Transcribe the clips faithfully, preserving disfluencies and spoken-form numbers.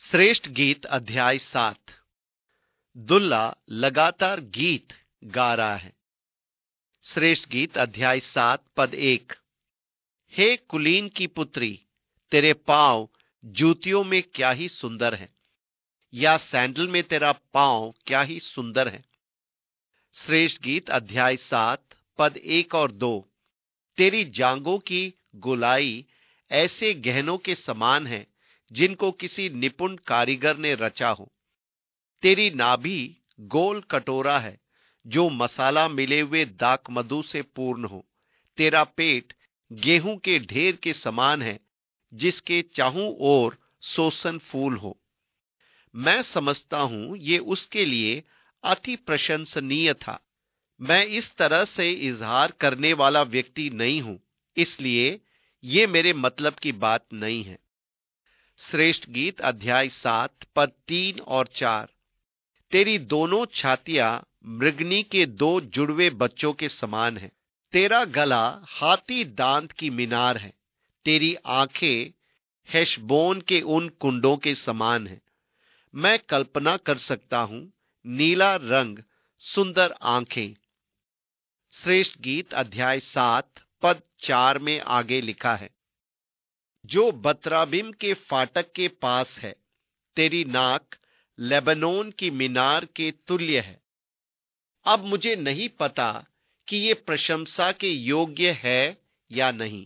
श्रेष्ठ गीत अध्याय सात। दुल्ला लगातार गीत गा रहा है। श्रेष्ठ गीत अध्याय सात पद एक। हे कुलीन की पुत्री, तेरे पांव जूतियों में क्या ही सुंदर है, या सैंडल में तेरा पांव क्या ही सुंदर है। श्रेष्ठ गीत अध्याय सात पद एक और दो। तेरी जांघों की गोलाई ऐसे गहनों के समान है जिनको किसी निपुण कारीगर ने रचा हो। तेरी नाभि गोल कटोरा है जो मसाला मिले हुए दाक मधु से पूर्ण हो। तेरा पेट गेहूं के ढेर के समान है जिसके चारों ओर सोसन फूल हो। मैं समझता हूं ये उसके लिए अति प्रशंसनीय था। मैं इस तरह से इजहार करने वाला व्यक्ति नहीं हूं, इसलिए ये मेरे मतलब की बात नहीं है। श्रेष्ठ गीत अध्याय सात पद तीन और चार। तेरी दोनों छातियां मृगनी के दो जुड़वे बच्चों के समान है। तेरा गला हाथी दांत की मीनार है। तेरी आंखें हेशबोन के उन कुंडों के समान है। मैं कल्पना कर सकता हूं, नीला रंग, सुंदर आंखें। श्रेष्ठ गीत अध्याय सात पद चार में आगे लिखा है, जो बतराबिम के फाटक के पास है। तेरी नाक लेबनोन की मीनार के तुल्य है। अब मुझे नहीं पता कि ये प्रशंसा के योग्य है या नहीं।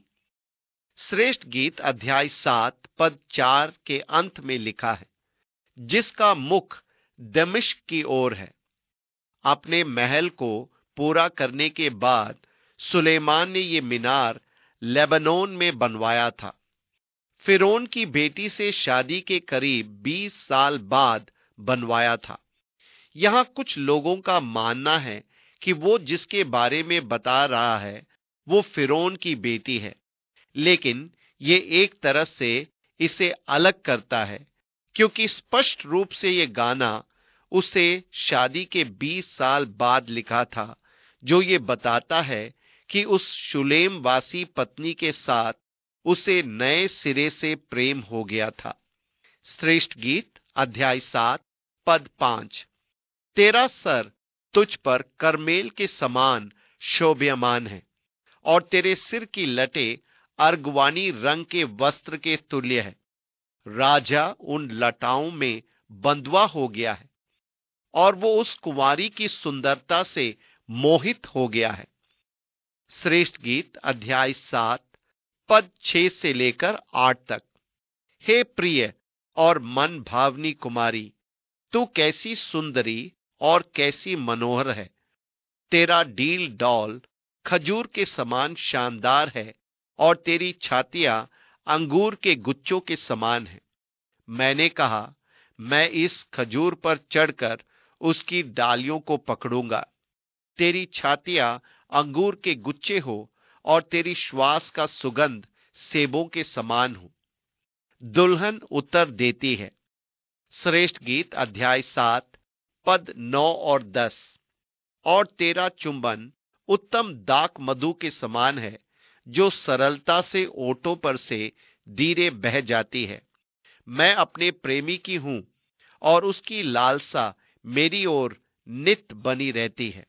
श्रेष्ठ गीत अध्याय सात पद चार के अंत में लिखा है, जिसका मुख दमिश्क की ओर है। अपने महल को पूरा करने के बाद सुलेमान ने यह मीनार लेबनोन में बनवाया था। फिरौन की बेटी से शादी के करीब बीस साल बाद बनवाया था। यहां कुछ लोगों का मानना है कि वो जिसके बारे में बता रहा है वो फिरौन की बेटी है, लेकिन ये एक तरह से इसे अलग करता है, क्योंकि स्पष्ट रूप से ये गाना उसे शादी के बीस साल बाद लिखा था, जो ये बताता है कि उस शुलेम वासी पत्नी के साथ उसे नए सिरे से प्रेम हो गया था। श्रेष्ठ गीत अध्याय सात पद पांच। तेरा सर तुझ पर करमेल के समान शोभ्यमान है और तेरे सिर की लटें अर्गवानी रंग के वस्त्र के तुल्य है। राजा उन लटाओं में बंधुआ हो गया है और वो उस कुंवारी की सुंदरता से मोहित हो गया है। श्रेष्ठ गीत अध्याय सात पद छह से लेकर आठ तक। हे प्रिय और मन भावनी कुमारी, तू कैसी सुंदरी और कैसी मनोहर है। तेरा डील डॉल खजूर के समान शानदार है और तेरी छातियां अंगूर के गुच्छों के समान है। मैंने कहा, मैं इस खजूर पर चढ़कर उसकी डालियों को पकड़ूंगा। तेरी छातियां अंगूर के गुच्छे हो और तेरी श्वास का सुगंध सेबों के समान हो। दुल्हन उत्तर देती है। श्रेष्ठ गीत अध्याय सात पद नौ और दस। और तेरा चुंबन उत्तम दाक मधु के समान है, जो सरलता से ओंठों पर से धीरे बह जाती है। मैं अपने प्रेमी की हूं और उसकी लालसा मेरी ओर नित बनी रहती है।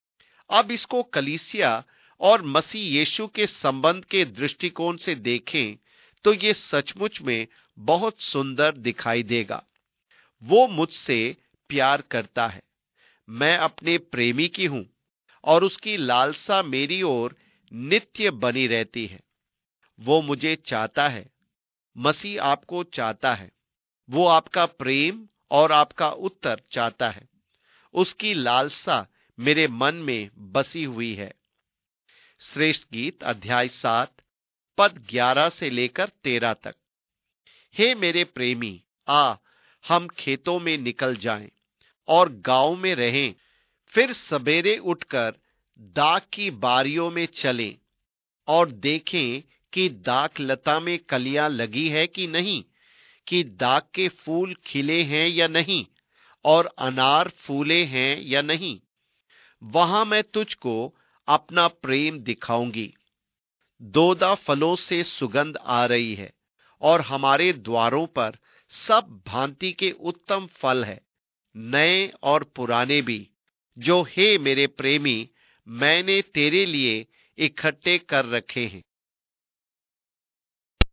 अब इसको कलीसिया और मसीह यीशु के संबंध के दृष्टिकोण से देखें तो ये सचमुच में बहुत सुंदर दिखाई देगा। वो मुझसे प्यार करता है। मैं अपने प्रेमी की हूं और उसकी लालसा मेरी ओर नित्य बनी रहती है। वो मुझे चाहता है। मसीह आपको चाहता है। वो आपका प्रेम और आपका उत्तर चाहता है। उसकी लालसा मेरे मन में बसी हुई है। श्रेष्ठ गीत अध्याय सात पद ग्यारह से लेकर तेरह तक। हे मेरे प्रेमी, आ हम खेतों में निकल जाएं और गांव में रहें। फिर सवेरे उठकर दाख की बारियों में चलें और देखें कि दाख लता में कलियां लगी है कि नहीं, कि दाख के फूल खिले हैं या नहीं और अनार फूले हैं या नहीं। वहां मैं तुझको अपना प्रेम दिखाऊंगी। दोदा फलों से सुगंध आ रही है और हमारे द्वारों पर सब भांति के उत्तम फल है, नए और पुराने भी, जो हे मेरे प्रेमी मैंने तेरे लिए इकट्ठे कर रखे हैं।